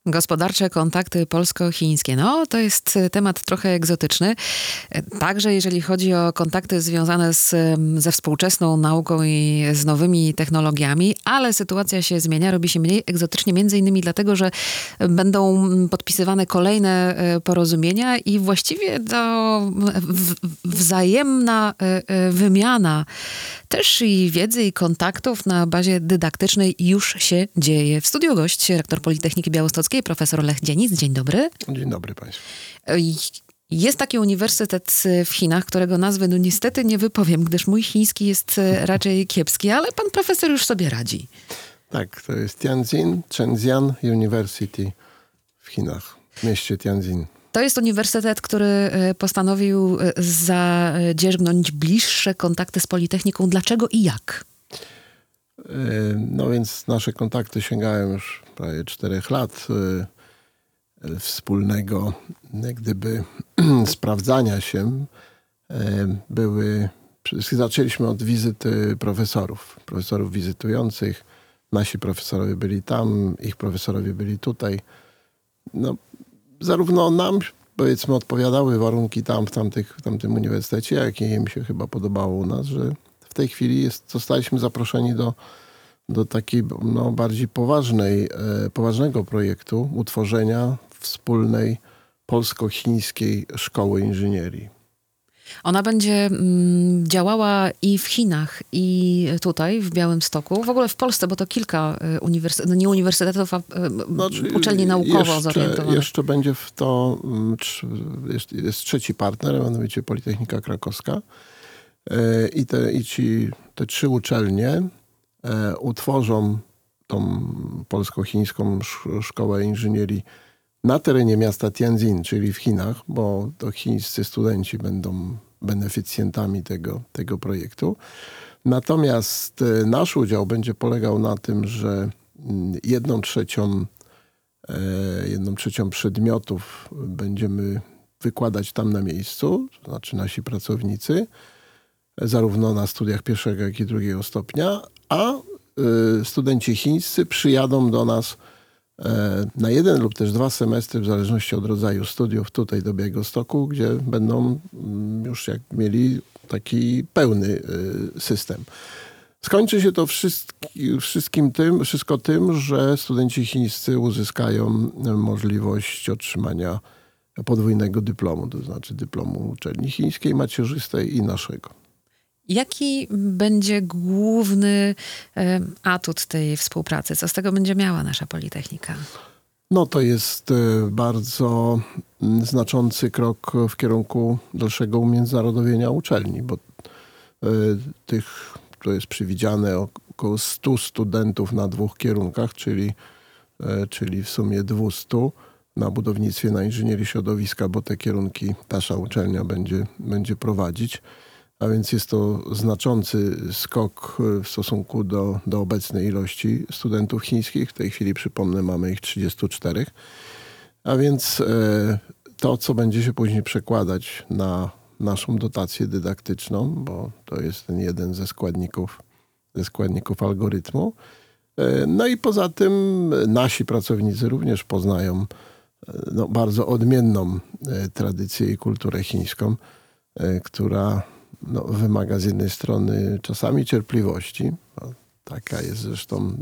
Gospodarcze kontakty polsko-chińskie. No, to jest temat trochę egzotyczny. Także jeżeli chodzi o kontakty związane ze współczesną nauką i z nowymi technologiami, ale sytuacja się zmienia, robi się mniej egzotycznie, między innymi dlatego, że będą podpisywane kolejne porozumienia i właściwie to wzajemna wymiana też i wiedzy i kontaktów na bazie dydaktycznej już się dzieje. W studiu gość, rektor Politechniki Białostockiej, profesor Lech Dzienic. Dzień dobry. Dzień dobry państwu. Jest taki uniwersytet w Chinach, którego nazwy niestety nie wypowiem, gdyż mój chiński jest raczej kiepski, ale pan profesor już sobie radzi. Tak, to jest Tianjin Shenzhen University w Chinach, w mieście Tianjin. To jest uniwersytet, który postanowił zadzierzgnąć bliższe kontakty z Politechniką. Dlaczego i jak? No więc nasze kontakty sięgają już prawie 4 lat wspólnego jak gdyby sprawdzania się. Zaczęliśmy od wizyty profesorów wizytujących. Nasi profesorowie byli tam, ich profesorowie byli tutaj. No, zarówno nam, powiedzmy, odpowiadały warunki tam, w tamtym uniwersytecie, jak i im się chyba podobało u nas, że w tej chwili zostaliśmy zaproszeni do takiej bardziej poważnego projektu utworzenia wspólnej polsko-chińskiej szkoły inżynierii. Ona będzie działała i w Chinach, i tutaj, w Białymstoku. W ogóle w Polsce, bo to kilka nie uniwersytetów, a uczelni naukowo zorientowanych. Jeszcze będzie w to, jest trzeci partner, mianowicie Politechnika Krakowska. I te 3 uczelnie utworzą tą polsko-chińską szkołę inżynierii na terenie miasta Tianjin, czyli w Chinach, bo to chińscy studenci będą beneficjentami tego projektu. Natomiast nasz udział będzie polegał na tym, że 1/3 przedmiotów będziemy wykładać tam na miejscu, to znaczy nasi pracownicy, zarówno na studiach 1. jak i 2. stopnia, a studenci chińscy przyjadą do nas na 1 lub też 2 semestry, w zależności od rodzaju studiów, tutaj do Białegostoku, gdzie będą już mieli taki pełny system. Skończy się to wszystko tym, że studenci chińscy uzyskają możliwość otrzymania podwójnego dyplomu, to znaczy dyplomu uczelni chińskiej, macierzystej i naszego. Jaki będzie główny atut tej współpracy? Co z tego będzie miała nasza Politechnika? No to jest bardzo znaczący krok w kierunku dalszego umiędzynarodowienia uczelni, bo to jest przewidziane około 100 studentów na 2 kierunkach, czyli w sumie 200 na budownictwie, na inżynierii środowiska, bo te kierunki nasza uczelnia będzie prowadzić. A więc jest to znaczący skok w stosunku do obecnej ilości studentów chińskich. W tej chwili, przypomnę, mamy ich 34. A więc to, co będzie się później przekładać na naszą dotację dydaktyczną, bo to jest ten jeden ze składników algorytmu. No i poza tym nasi pracownicy również poznają bardzo odmienną tradycję i kulturę chińską, która wymaga z jednej strony czasami cierpliwości. Taka jest zresztą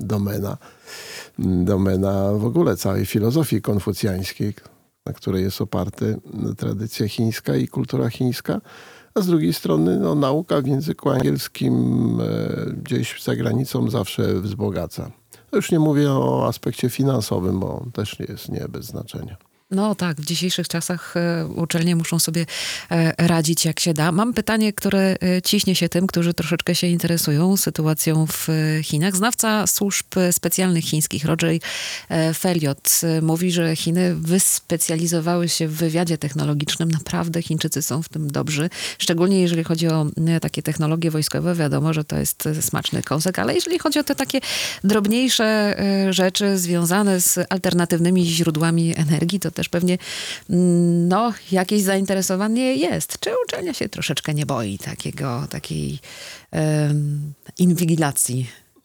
domena w ogóle całej filozofii konfucjańskiej, na której jest oparta tradycja chińska i kultura chińska. A z drugiej strony nauka w języku angielskim gdzieś za granicą zawsze wzbogaca. To już nie mówię o aspekcie finansowym, bo też jest nie bez znaczenia. No tak, w dzisiejszych czasach uczelnie muszą sobie radzić jak się da. Mam pytanie, które ciśnie się tym, którzy troszeczkę się interesują sytuacją w Chinach. Znawca służb specjalnych chińskich, Roger Feliot, mówi, że Chiny wyspecjalizowały się w wywiadzie technologicznym. Naprawdę Chińczycy są w tym dobrzy. Szczególnie jeżeli chodzi o takie technologie wojskowe. Wiadomo, że to jest smaczny kąsek, ale jeżeli chodzi o te takie drobniejsze rzeczy związane z alternatywnymi źródłami energii, to też pewnie jakieś zainteresowanie jest. Czy uczelnia się troszeczkę nie boi takiej inwigilacji?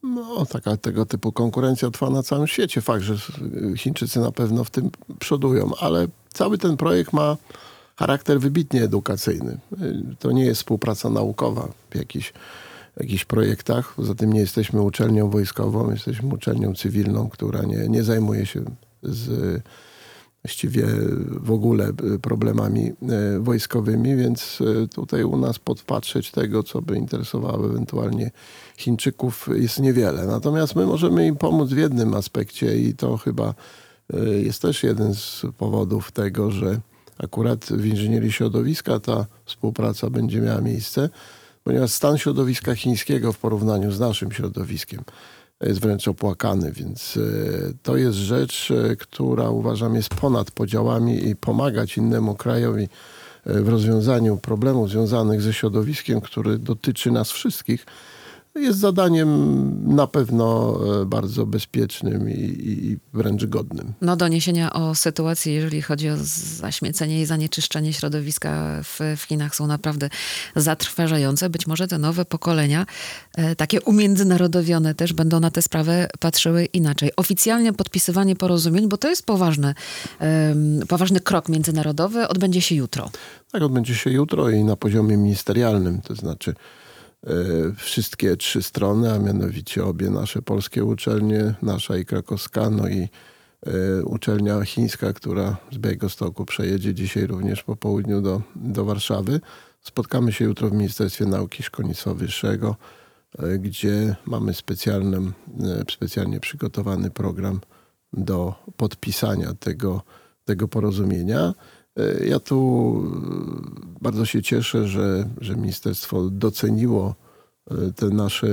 No, taka tego typu konkurencja trwa na całym świecie. Fakt, że Chińczycy na pewno w tym przodują, ale cały ten projekt ma charakter wybitnie edukacyjny. To nie jest współpraca naukowa w jakichś projektach. Poza tym nie jesteśmy uczelnią wojskową, jesteśmy uczelnią cywilną, która nie zajmuje się właściwie w ogóle problemami wojskowymi, więc tutaj u nas podpatrzeć tego, co by interesowało ewentualnie Chińczyków, jest niewiele. Natomiast my możemy im pomóc w jednym aspekcie i to chyba jest też jeden z powodów tego, że akurat w inżynierii środowiska ta współpraca będzie miała miejsce, ponieważ stan środowiska chińskiego w porównaniu z naszym środowiskiem jest wręcz opłakany, więc to jest rzecz, która uważam jest ponad podziałami i pomagać innemu krajowi w rozwiązaniu problemów związanych ze środowiskiem, który dotyczy nas wszystkich, jest zadaniem na pewno bardzo bezpiecznym i wręcz godnym. No, doniesienia o sytuacji, jeżeli chodzi o zaśmiecenie i zanieczyszczenie środowiska w Chinach, są naprawdę zatrważające. Być może te nowe pokolenia, takie umiędzynarodowione też, będą na tę sprawę patrzyły inaczej. Oficjalnie podpisywanie porozumień, bo to jest poważny krok międzynarodowy, odbędzie się jutro. Tak, odbędzie się jutro i na poziomie ministerialnym, to znaczy wszystkie 3 strony, a mianowicie obie nasze polskie uczelnie, nasza i krakowska, no i uczelnia chińska, która z Białegostoku przejedzie dzisiaj również po południu do Warszawy. Spotkamy się jutro w Ministerstwie Nauki i Szkolnictwa Wyższego, gdzie mamy specjalnie przygotowany program do podpisania tego porozumienia. Ja tu bardzo się cieszę, że ministerstwo doceniło te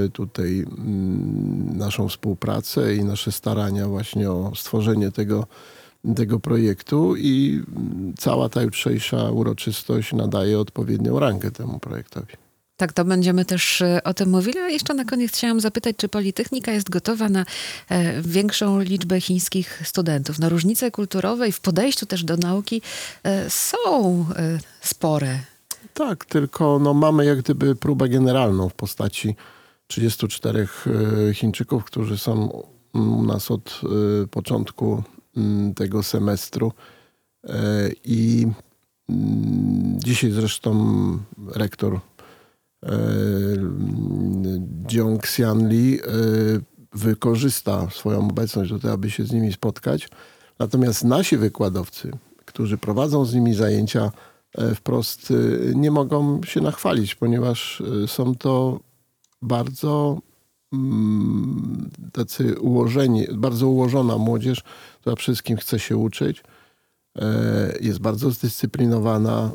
naszą współpracę i nasze starania właśnie o stworzenie tego projektu i cała ta jutrzejsza uroczystość nadaje odpowiednią rangę temu projektowi. Tak, to będziemy też o tym mówili. A jeszcze na koniec chciałam zapytać, czy Politechnika jest gotowa na większą liczbę chińskich studentów? No, różnice kulturowe i w podejściu też do nauki są spore. Tak, tylko mamy jak gdyby próbę generalną w postaci 34 Chińczyków, którzy są u nas od początku tego semestru. I dzisiaj zresztą rektor Jiang Xianli wykorzysta swoją obecność do tego, aby się z nimi spotkać. Natomiast nasi wykładowcy, którzy prowadzą z nimi zajęcia, wprost nie mogą się nachwalić, ponieważ są to bardzo tacy ułożeni, bardzo ułożona młodzież, która przede wszystkim chce się uczyć, jest bardzo zdyscyplinowana,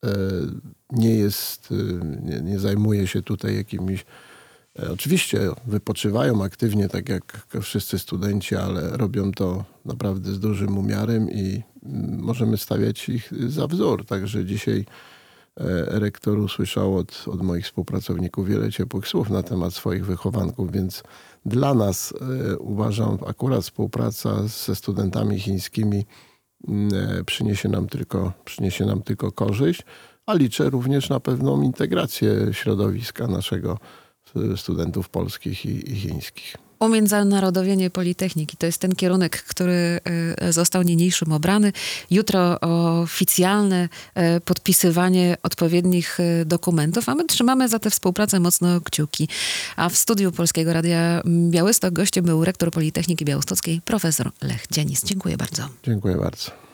nie zajmuje się tutaj jakimiś... Oczywiście wypoczywają aktywnie, tak jak wszyscy studenci, ale robią to naprawdę z dużym umiarem i możemy stawiać ich za wzór. Także dzisiaj rektor usłyszał od moich współpracowników wiele ciepłych słów na temat swoich wychowanków, więc dla nas uważam akurat współpraca ze studentami chińskimi przyniesie nam tylko korzyść, a liczę również na pewną integrację środowiska naszego studentów polskich i chińskich. Umiędzynarodowienie Politechniki to jest ten kierunek, który został niniejszym obrany. Jutro oficjalne podpisywanie odpowiednich dokumentów, a my trzymamy za tę współpracę mocno kciuki. A w studiu Polskiego Radia Białystok gościem był rektor Politechniki Białostockiej, profesor Lech Dzienis. Dziękuję bardzo. Dziękuję bardzo.